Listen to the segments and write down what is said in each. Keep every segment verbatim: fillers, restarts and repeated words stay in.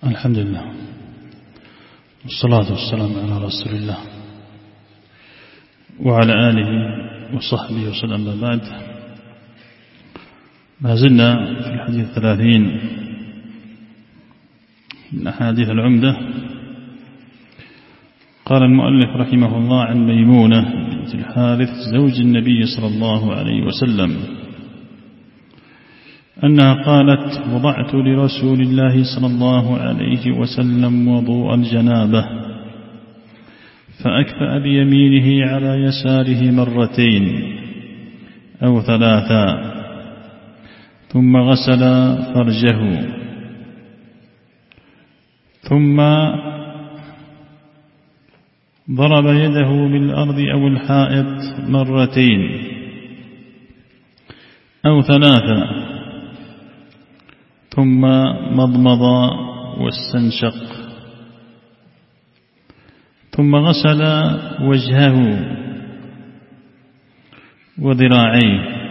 الحمد لله والصلاة والسلام على رسول الله وعلى آله وصحبه وسلم. ما بعد، ما زلنا في الحديث الثلاثين من أحاديث العمدة. قال المؤلف رحمه الله عن ميمونة بنت الحارث زوج النبي صلى الله عليه وسلم أنها قالت: وضعت لرسول الله صلى الله عليه وسلم وضوء الجنابة فأكفأ بيمينه على يساره مرتين أو ثلاثا ثم غسل فرجه ثم ضرب يده بالأرض أو الحائط مرتين أو ثلاثا ثم مضمض واستنشق ثم غسل وجهه وذراعيه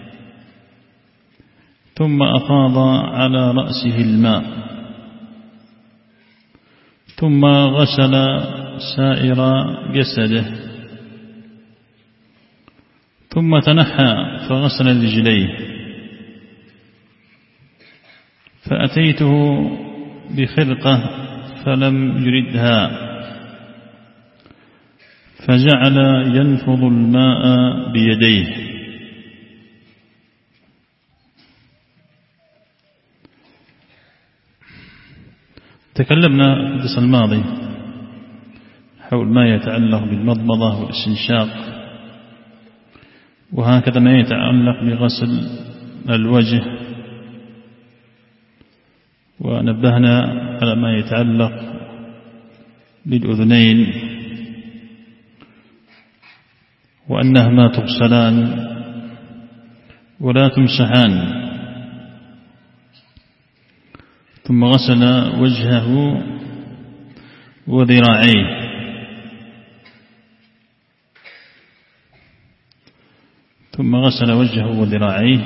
ثم أفاض على رأسه الماء ثم غسل سائر جسده ثم تنحى فغسل رجليه. فأتيته بخرقة فلم يردها فجعل ينفض الماء بيديه. تكلمنا في الدرس الماضي حول ما يتعلق بالمضمضة والاستنشاق، وهكذا ما يتعلق بغسل الوجه، ونبهنا على ما يتعلق بالأذنين وأنهما تغسلان ولا تمسحان. ثم غسل وجهه وذراعيه ثم غسل وجهه وذراعيه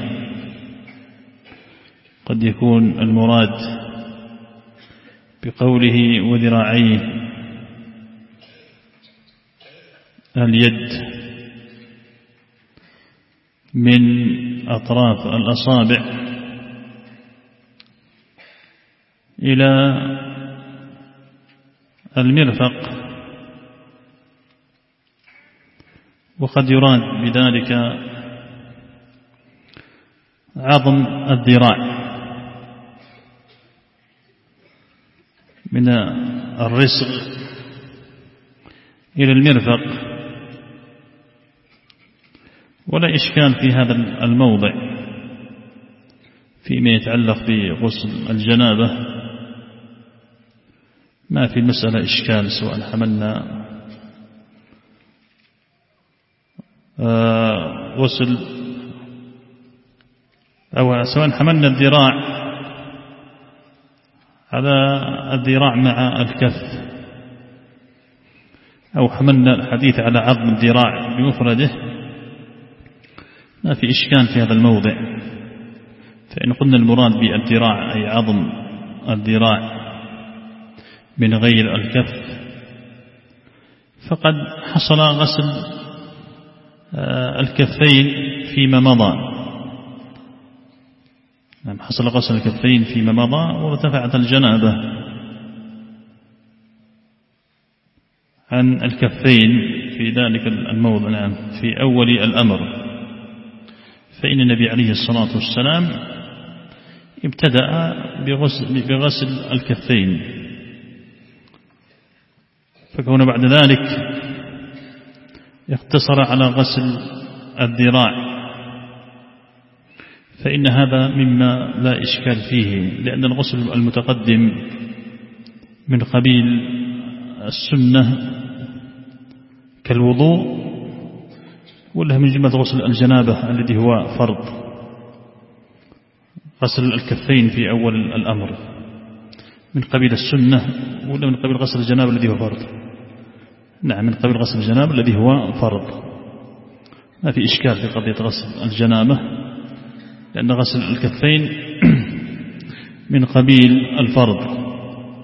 قد يكون المراد بقوله وذراعيه اليد من أطراف الأصابع إلى المرفق، وقد يراد بذلك عظم الذراع من الرسغ إلى المرفق، ولا إشكال في هذا الموضع فيما يتعلق بغسل الجنابة. ما في المسألة إشكال، سواء حملنا غسل أو سواء حملنا الذراع على الذراع مع الكف أو حملنا الحديث على عظم الذراع بمفرده، ما في إشكال في هذا الموضع. فإن قلنا المراد بالذراع أي عظم الذراع من غير الكف، فقد حصل غسل الكفين فيما مضى. نعم، حصل غسل الكفين فيما مضى وارتفعت الجنابة عن الكفين في ذلك الموضع. نعم، في أول الأمر، فإن النبي عليه الصلاة والسلام ابتدأ بغسل, بغسل الكفين، فكون بعد ذلك يقتصر على غسل الذراع فإن هذا مما لا إشكال فيه، لأن الغسل المتقدم من قبيل السنة كالوضوء، وله من جملة غسل الجنابة الذي هو فرض، غسل الكفين في أول الأمر من قبيل السنة، ولا من قبيل غسل الجنابة الذي هو فرض؟ نعم، من قبيل غسل الجنابة الذي هو فرض. ما في إشكال في قضية غسل الجنابة، لأن غسل الكفين من قبيل الفرض.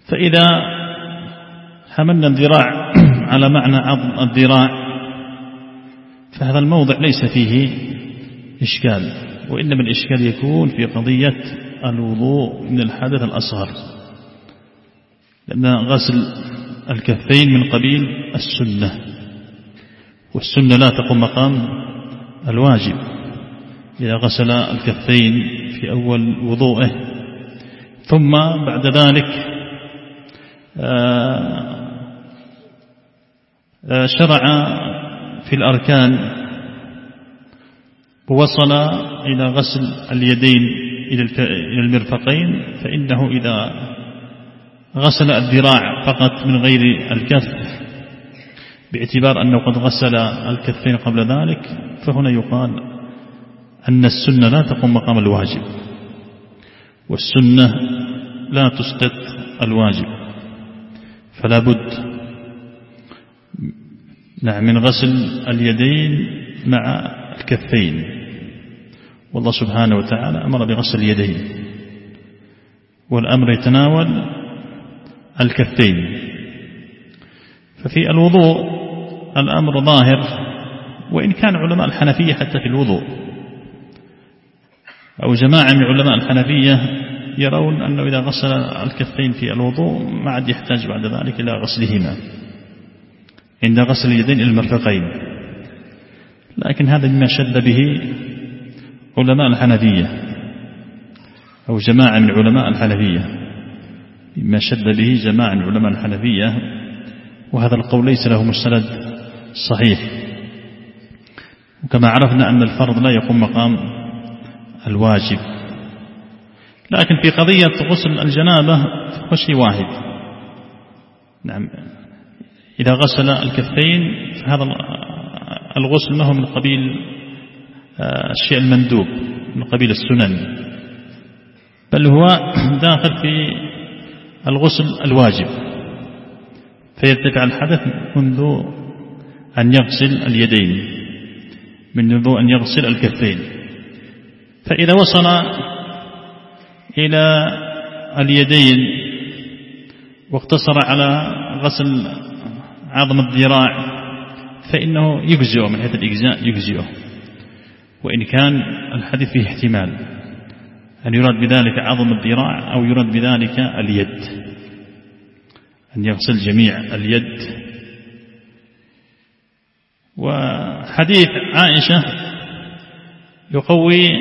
فإذا حملنا الذراع على معنى عظم الذراع فهذا الموضع ليس فيه إشكال، وإنما الإشكال يكون في قضية الوضوء من الحدث الأصغر، لأن غسل الكفين من قبيل السنة، والسنة لا تقوم مقام الواجب. إذا غسل الكفين في أول وضوءه ثم بعد ذلك شرع في الأركان ووصل إلى غسل اليدين إلى المرفقين، فإنه إذا غسل الذراع فقط من غير الكف باعتبار أنه قد غسل الكفين قبل ذلك، فهنا يقال أن السنة لا تقوم مقام الواجب، والسنة لا تسقط الواجب، فلا بد نعم من غسل اليدين مع الكفين، والله سبحانه وتعالى أمر بغسل اليدين، والأمر يتناول الكفين. ففي الوضوء الأمر ظاهر، وإن كان علماء الحنفية حتى في الوضوء أو جماعة من علماء الحنفية يرون أنه إذا غسل الكفين في الوضوء ما عاد يحتاج بعد ذلك إلى غسلهما عند غسل اليدين إلى المرفقين، لكن هذا مما شد به علماء الحنفية أو جماعة من علماء الحنفية، مما شد به جماعة من علماء الحنفية، وهذا القول ليس له مستند صحيح. وكما عرفنا أن الفرض لا يقوم مقام الواجب، لكن في قضية غسل الجنابة هو شيء واحد. نعم، إذا غسل الكفين فهذا الغسل ما هو من قبيل الشيء المندوب، من قبيل السنن، بل هو داخل في الغسل الواجب، فيرتفع الحدث منذ أن يغسل اليدين، منذ أن يغسل الكفين. فإذا وصل إلى اليدين واقتصر على غسل عظم الذراع فإنه يجزئه من حيث الإجزاء، يجزئه، وإن كان الحديث فيه احتمال أن يراد بذلك عظم الذراع أو يراد بذلك اليد، أن يغسل جميع اليد. وحديث عائشة يقوي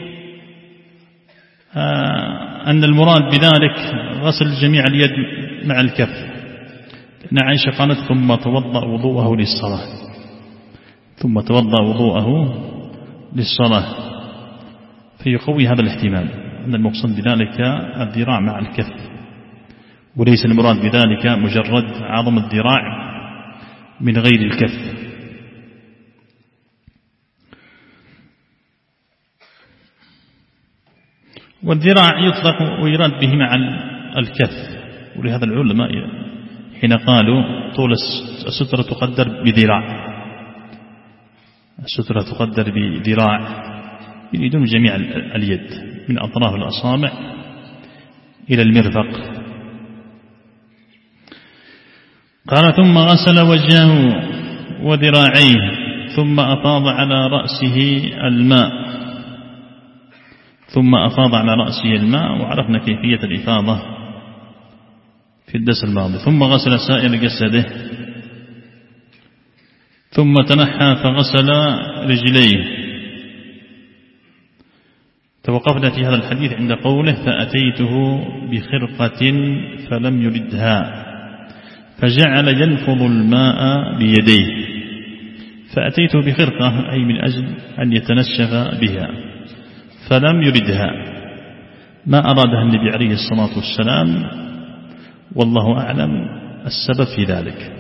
أن المراد بذلك غسل جميع اليد مع الكف، لأن عائشة قالت ثم توضأ وضوءه للصلاة، ثم توضأ وضوءه للصلاة، فيقوي هذا الاحتمال أن المقصود بذلك الذراع مع الكف، وليس المراد بذلك مجرد عظم الذراع من غير الكف. والذراع يطلق ويراد به مع الكف، ولهذا العلماء حين قالوا طول السترة تقدر بذراع، السترة تقدر بذراع، يريدون جميع اليد من أطراف الأصابع إلى المرفق. قال ثم غسل وجهه وذراعيه ثم أفاض على رأسه الماء، ثم أفاض على رأسه الماء، وعرفنا كيفية الإفاضة في الدرس الماضي. ثم غسل سائر جسده، ثم تنحى فغسل رجليه. توقفنا في هذا الحديث عند قوله فأتيته بخرقة فلم يردها فجعل ينفض الماء بيديه. فأتيته بخرقة أي من أجل أن يتنشف بها، فلم يردها، ما أرادها النبي عليه الصلاة والسلام، والله أعلم السبب في ذلك.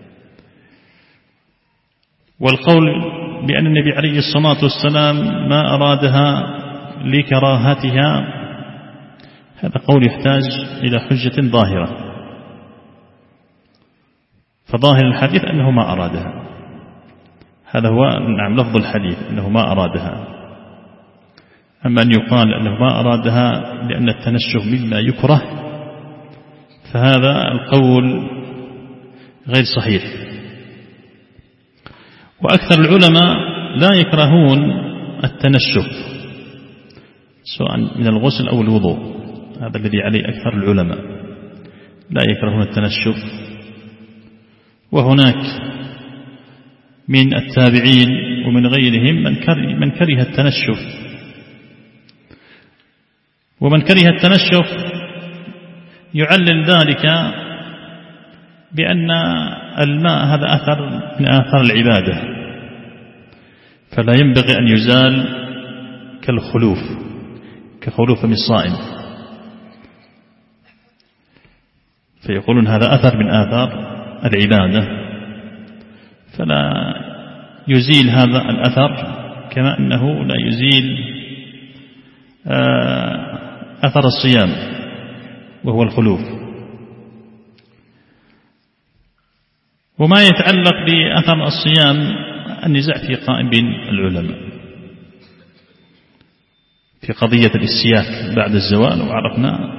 والقول بأن النبي عليه الصلاة والسلام ما أرادها لكراهتها هذا قول يحتاج إلى حجة ظاهرة، فظاهر الحديث أنه ما أرادها، هذا هو نعم لفظ الحديث أنه ما أرادها. أما أن يقال أنه ما أرادها لأن التنشف مما يكره فهذا القول غير صحيح. وأكثر العلماء لا يكرهون التنشف سواء من الغسل أو الوضوء، هذا الذي عليه أكثر العلماء، لا يكرهون التنشف. وهناك من التابعين ومن غيرهم من كره التنشف، ومن كره التنشف يعلل ذلك بأن الماء هذا أثر من آثار العبادة، فلا ينبغي أن يزال كالخلوف كخلوف من الصائم، فيقولون هذا أثر من آثار العبادة، فلا يزيل هذا الأثر كما أنه لا يزيل أثر الصيام وهو الخلوف. وما يتعلق بأثر الصيام النزاع في قائم بين العلماء في قضية الاستياك بعد الزوال، وعرفنا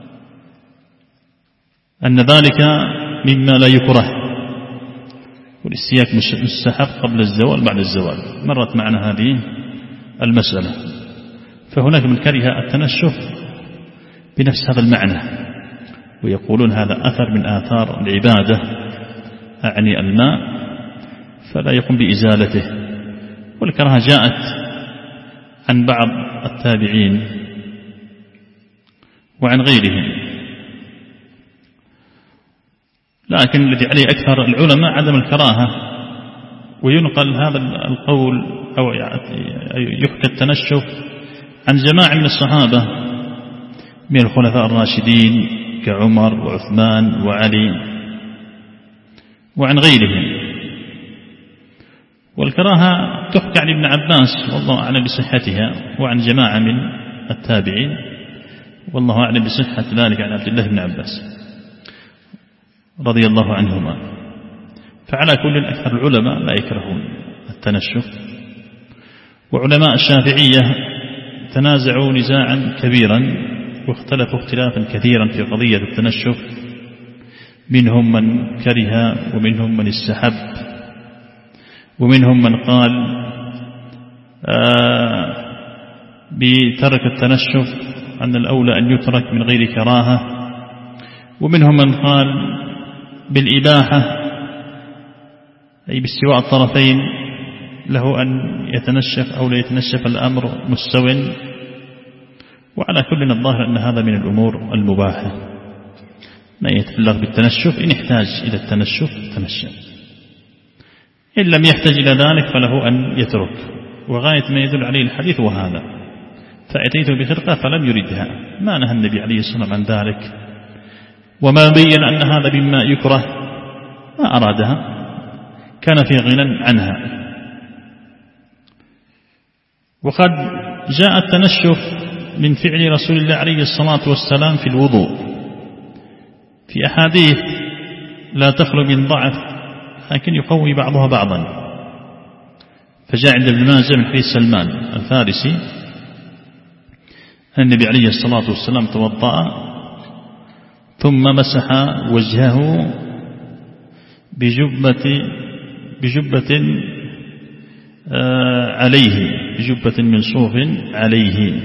أن ذلك مما لا يكره، والاستياك مستحب قبل الزوال بعد الزوال، مرت معنا هذه المسألة. فهناك من كره التنشف بنفس هذا المعنى، ويقولون هذا أثر من آثار العبادة أعني الماء، فلا يقوم بإزالته. والكراهة جاءت عن بعض التابعين وعن غيرهم، لكن الذي عليه أكثر العلماء عدم الكراهة. وينقل هذا القول أو يحكى التنشف عن جماعة من الصحابة من الخلفاء الراشدين كعمر وعثمان وعلي وعن غيرهم. والكراهة تحكى عن ابن عباس والله أعلم بصحتها، وعن جماعة من التابعين والله أعلم بصحة ذلك عن عبد الله بن عباس رضي الله عنهما. فعلى كل أكثر العلماء لا يكرهون التنشف. وعلماء الشافعية تنازعوا نزاعا كبيرا واختلفوا اختلافا كثيرا في قضية التنشف، منهم من كره ومنهم من استحب، ومنهم من قال آه بترك التنشف أن الأولى أن يترك من غير كراهة، ومنهم من قال بالإباحة أي باستواء الطرفين، له أن يتنشف أو لا يتنشف الأمر مستو. وعلى كل الظاهر أن هذا من الأمور المباحة، ما يتعلق بالتنشف إن احتاج إلى التنشف تنشف، إن لم يحتاج إلى ذلك فله أن يترك. وغاية ما يدل عليه الحديث وهذا، فأتيت بخرقة فلم يردها، ما نهى النبي عليه الصلاة والسلام عن ذلك، وما بين أن هذا مما يكره ما أرادها، كان في غنى عنها. وقد جاء التنشف من فعل رسول الله عليه الصلاة والسلام في الوضوء في أحاديث لا تخلو من ضعف، لكن يقوي بعضها بعضا. فجاء عند ابن ماجه من حديث سلمان الفارسي النبي عليه الصلاة والسلام توضأ ثم مسح وجهه بجبة بجبة عليه بجبة من صوف عليه،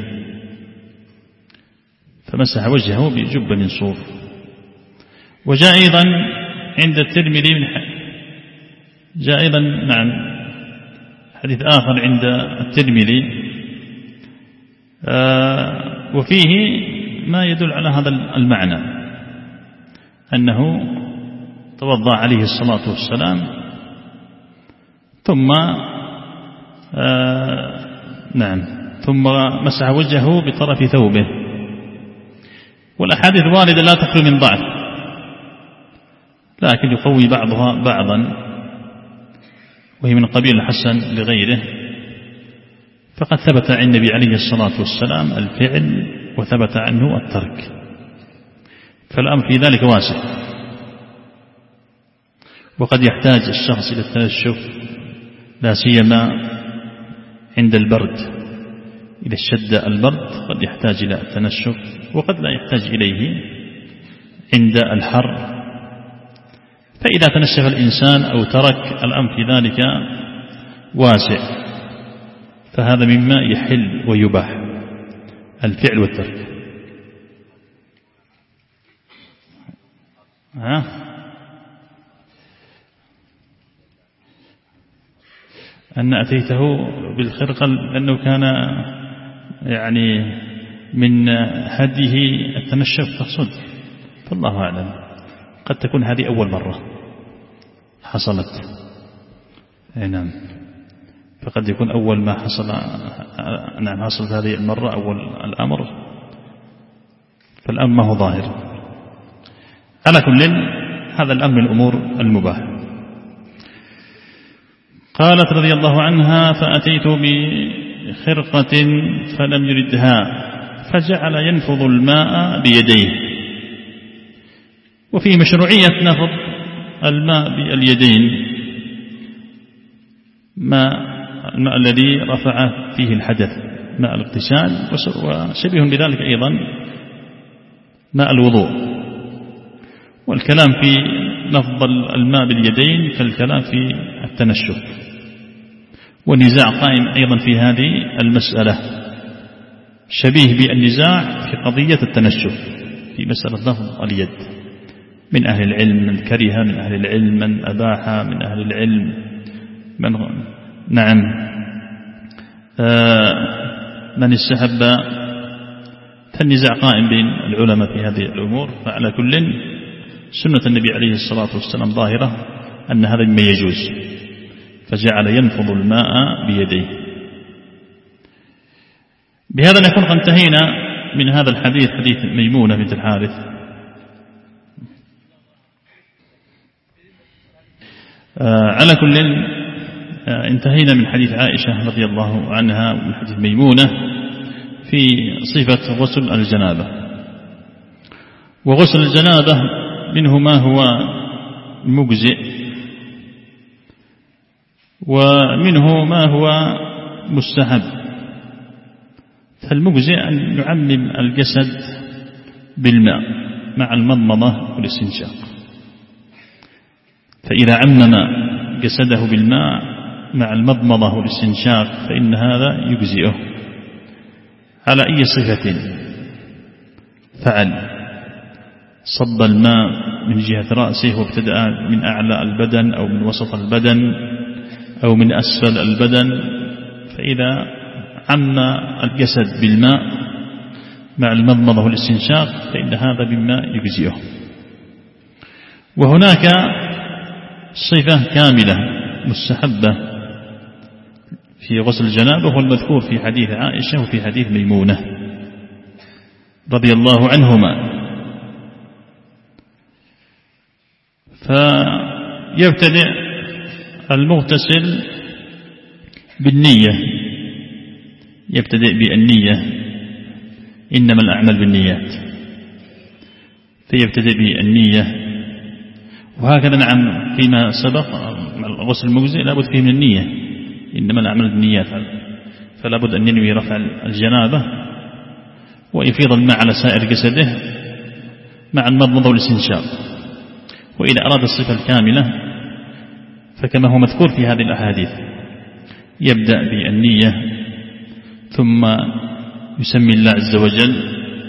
فمسح وجهه بجبة من صوف. وجاء أيضا عند الترمذي من جاء أيضا نعم حديث آخر عند الترمذي وفيه ما يدل على هذا المعنى، أنه توضأ عليه الصلاة والسلام ثم آه نعم ثم مسح وجهه بطرف ثوبه. والأحاديث واردة لا تخلو من ضعف، لكن يقوي بعضها بعضا، وهي من قبيل الحسن لغيره. فقد ثبت عن النبي عليه الصلاة والسلام الفعل وثبت عنه الترك، فالأمر في ذلك واسع. وقد يحتاج الشخص إلى التنشف لا سيما عند البرد، إذا اشتد البرد قد يحتاج إلى التنشف، وقد لا يحتاج إليه عند الحر، فإذا تنشف الإنسان أو ترك الأمر في ذلك واسع، فهذا مما يحل ويباح الفعل والترك. ها أن أتيته بالخرقة لأنه كان يعني من هديه التنشف تقصد، فالله أعلم، قد تكون هذه أول مرة حصلت. نعم، فقد يكون أول ما حصل نعم حصلت هذه المرة أول الأمر، فالأمر ما هو ظاهر. على كل هذا الأمر من الأمور المباح. قالت رضي الله عنها: فأتيت بخرقة فلم يردها فجعل ينفض الماء بيديه. وفي مشروعية نفض الماء باليدين ماء الماء الذي رفع فيه الحدث، ماء الاغتسال، وشبيه بذلك أيضا ماء الوضوء. والكلام في نفض الماء باليدين كالكلام في التنشف، والنزاع قائم أيضا في هذه المسألة، شبيه بالنزاع في قضية التنشف في مسألة نفض اليد. من أهل العلم من كره، من أهل العلم من أباح، من أهل العلم من نعم آه من استحب، فالنزاع قائم بين العلماء في هذه الأمور. فعلى كل سنة النبي عليه الصلاة والسلام ظاهرة أن هذا مما يجوز، فجعل ينفض الماء بيديه. بهذا نكون قد انتهينا من هذا الحديث، حديث ميمونة بنت الحارث. آه على كل آه انتهينا من حديث عائشة رضي الله عنها ومن حديث ميمونة في صفة غسل الجنابة. وغسل الجنابة منه ما هو مجزئ، ومنه ما هو مستحب. فالمجزئ أن يعمم الجسد بالماء مع المضمضة والاستنشاق، فإذا عمم جسده بالماء مع المضمضة والاستنشاق فإن هذا يجزئه على أي صفة فعل. صب الماء من جهة رأسه وابتدأ من أعلى البدن أو من وسط البدن أو من أسفل البدن، فإذا عم الجسد بالماء مع المضمضة والاستنشاق فإن هذا مما يجزئه. وهناك صفة كاملة مستحبة في غسل الجنابة، وهو المذكور في حديث عائشة وفي حديث ميمونة رضي الله عنهما. فيبتدئ المغتسل بالنية، يبتدئ بالنية، إنما الأعمال بالنيات، فيبتدئ بالنية. وهكذا نعم فيما سبق الغسل المجزئ لابد فيه من النية، إنما الأعمال بالنيات، فلا بد أن ينوي رفع الجنابة ويفيض الماء على سائر جسده مع المضمضة والاستنشاق. وإذا أراد الصفة الكاملة فكما هو مذكور في هذه الأحاديث يبدأ بالنية ثم يسمي الله عز وجل،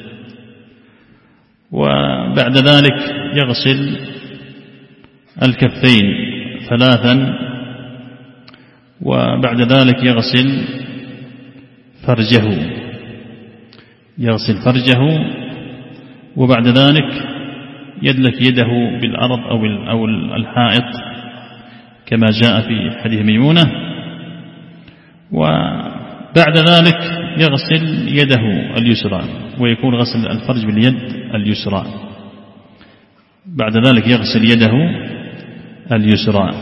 وبعد ذلك يغسل الكفين ثلاثا، وبعد ذلك يغسل فرجه يغسل فرجه وبعد ذلك يدلك يده بالأرض أو الحائط كما جاء في حديث ميمونة، وبعد ذلك يغسل يده اليسرى، ويكون غسل الفرج باليد اليسرى. بعد ذلك يغسل يده اليسرى،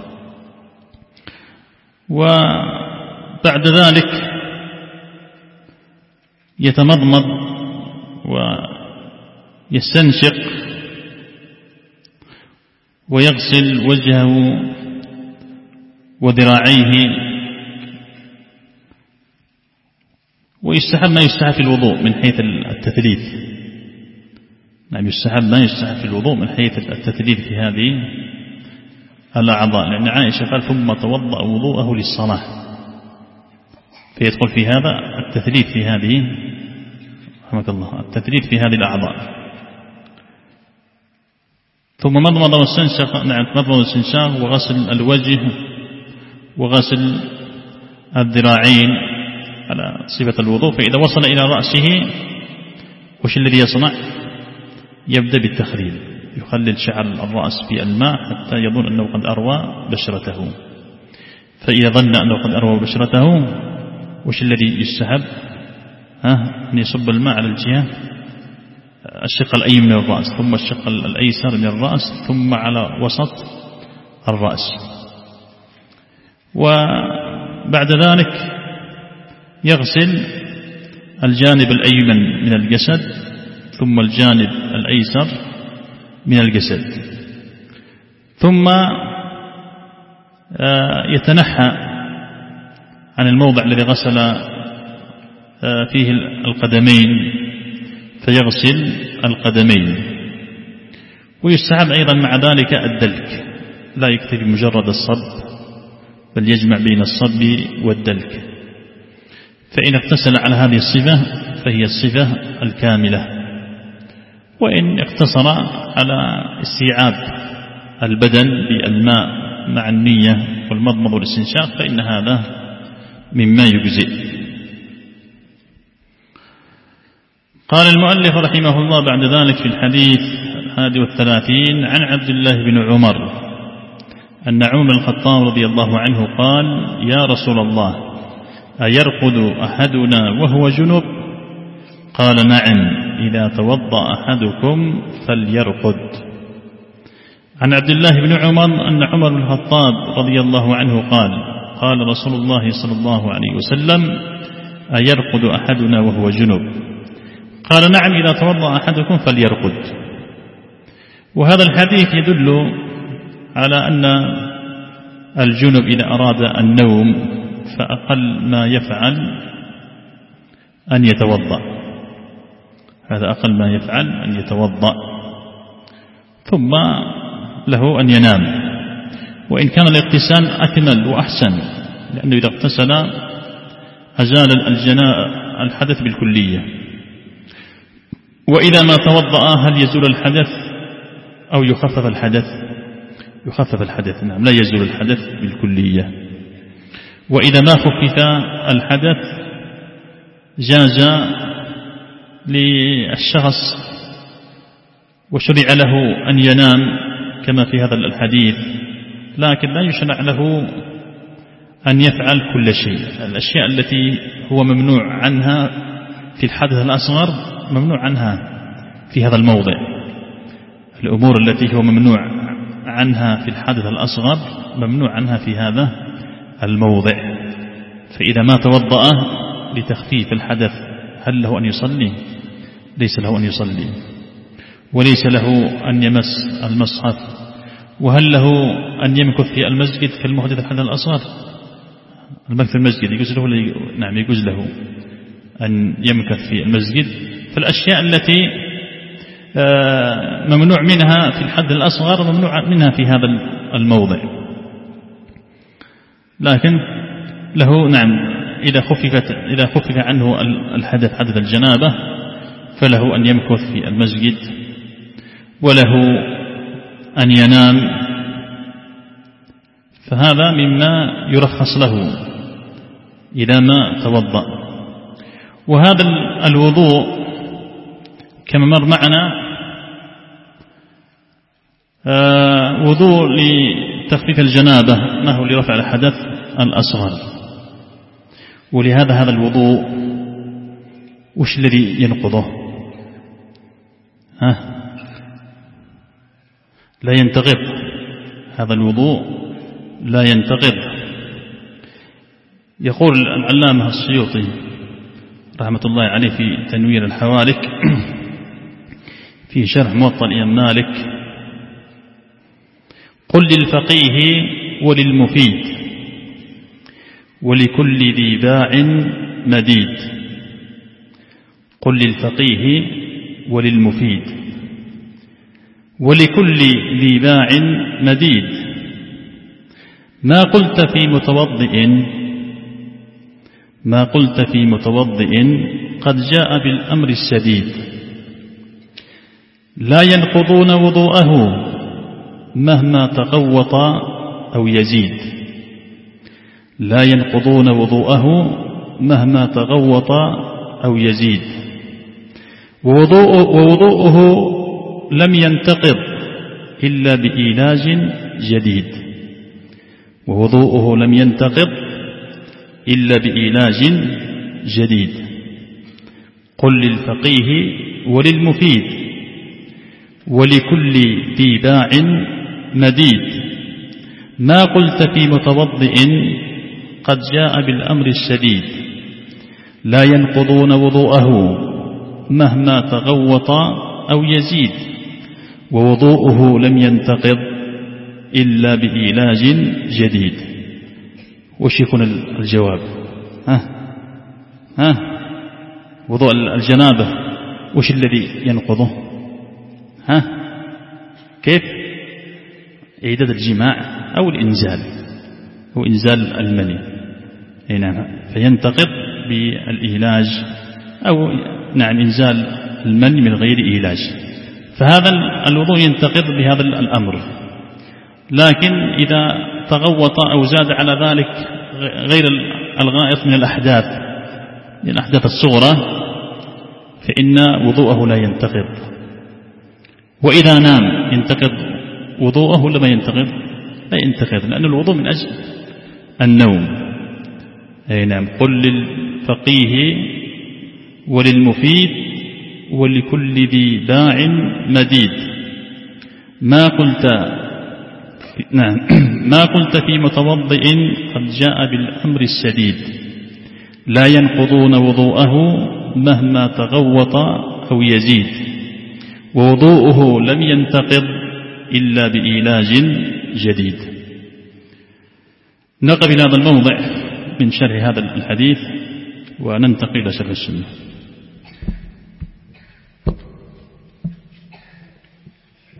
وبعد ذلك يتمضمض ويستنشق ويغسل وجهه وذراعيه. ويستحب ما يستحب في الوضوء من حيث التثليث، نعم يستحب ما يستحب في الوضوء من حيث التثليث في هذه الأعضاء، لأن عائشة قال ثم توضأ وضوءه للصلاة، فيدخل في هذا التثليث في هذه رحمك الله التثليث في هذه الأعضاء. ثم مضمض واستنشق، نعم مضمض واستنشاق وغسل الوجه وغسل الذراعين على صفة الوضوء. فإذا وصل إلى رأسه وش الذي يصنع؟ يبدأ بالتخليل، يخلل شعر الرأس في الماء حتى يظن أنه قد أروى بشرته. فإذا ظن أنه قد أروى بشرته وش الذي يستحب؟ ها أن يصب الماء على الجهة الشق الأيمن من الرأس، ثم الشق الأيسر من الرأس، ثم على وسط الرأس. وبعد ذلك يغسل الجانب الأيمن من الجسد ثم الجانب الأيسر من الجسد، ثم يتنحى عن الموضع الذي غسل فيه القدمين فيغسل القدمين. ويستحب أيضا مع ذلك الدلك، لا يكتفي بمجرد الصب بل يجمع بين الصب والدلك. فإن اقتصر على هذه الصفة فهي الصفة الكاملة، وإن اقتصر على استيعاب البدن بالماء مع النية والمضمض والاستنشاق فإن هذا مما يجزئ. قال المؤلف رحمه الله بعد ذلك في الحديث الحادي والثلاثين عن عبد الله بن عمر أن عمر بن الخطاب رضي الله عنه قال: يا رسول الله، أيرقد أحدنا وهو جنب؟ قال: نعم، إذا توضأ أحدكم فليرقد. عن عبد الله بن عمر أن عمر بن الخطاب رضي الله عنه قال: قال رسول الله صلى الله عليه وسلم: أيرقد أحدنا وهو جنب؟ قال: نعم، إذا توضأ أحدكم فليرقد. وهذا الحديث يدل على أن الجنب إذا أراد النوم فأقل ما يفعل أن يتوضأ، هذا أقل ما يفعل أن يتوضأ، ثم له أن ينام. وإن كان الاغتسال أكمل وأحسن، لأنه إذا اغتسل أزال الجناء الحدث بالكلية. وإذا ما توضأ هل يزول الحدث أو يخفف الحدث؟ يخفف الحدث، نعم، لا يزول الحدث بالكلية. وإذا ما خفف الحدث جاز للشخص وشرع له أن ينام كما في هذا الحديث، لكن لا يشرع له أن يفعل كل شيء. الأشياء التي هو ممنوع عنها في الحدث الأصغر ممنوع عنها في هذا الموضع، الأمور التي هو ممنوع عنها في الحدث الأصغر ممنوع عنها في هذا الموضع. فإذا ما توضأ لتخفيف الحدث هل له أن يصلي؟ ليس له أن يصلي، وليس له أن يمس المصحف. وهل له أن يمكث في المسجد كالمحدث الحدث الأصغر؟ المكث في المسجد يجوز له؟ نعم، يجوز له أن يمكث في المسجد. فالأشياء التي ممنوع منها في الحد الأصغر ممنوع منها في هذا الموضع، لكن له نعم إذا خففت إذا خفف عنه الحدث حدث الجنابة فله أن يمكث في المسجد، وله أن ينام، فهذا مما يرخص له إذا ما توضأ. وهذا الوضوء كما مر معنا آه وضوء لتخفيف الجنابة، ما هو لرفع الحدث الأصغر. ولهذا هذا الوضوء وش الذي ينقضه؟ ها؟ لا ينتقض هذا الوضوء، لا ينتقض. يقول العلامة السيوطي رحمة الله عليه في تنوير الحوالك في شرح موطأ الإمام مالك: قل للفقيه وللمفيد ولكل ذي باع مديد. قل للفقيه وللمفيد ولكل ذي باع مديد. ما قلت في متوضئ ما قلت في متوضئ قد جاء بالأمر السديد. لا ينقضون وضوءه مهما تغوط أو يزيد. لا ينقضون وضوءه مهما تغوط أو يزيد. ووضوء ووضوءه لم ينتقض إلا بإيلاج جديد. ووضوءه لم ينتقض إلا بإيلاج جديد. قل للفقيه وللمفيد ولكل ذي باع مديد. ما قلت في متوضئ قد جاء بالأمر الشديد. لا ينقضون وضوءه مهما تغوط أو يزيد. ووضوءه لم ينتقض إلا بإيلاج جديد. وش يكون الجواب؟ ها ها وضوء الجنابة وش الذي ينقضه؟ ها كيف؟ إعداد الجماع أو الإنزال أو إنزال المني. نعم، فينتقض بالإيلاج أو نعم إنزال المني من غير إيلاج. فهذا الوضوء ينتقض بهذا الأمر. لكن إذا تغوط أو زاد على ذلك غير الغائط من الأحداث من الأحداث الصغرى فإن وضوءه لا ينتقض. وإذا نام ينتقض وضوءه لما ينتقض لا ينتقض، لأن الوضوء من أجل النوم. أي نعم. قل للفقيه وللمفيد ولكل ذي باع مديد. ما قلت نعم ما قلت في متوضئ قد جاء بالأمر السديد. لا ينقضون وضوءه مهما تغوط أو يزيد. ووضوءه لم ينتقض إلا بإيلاج جديد. نقف إلى هذا الموضع من شرح هذا الحديث وننتقل إلى شرح السنة.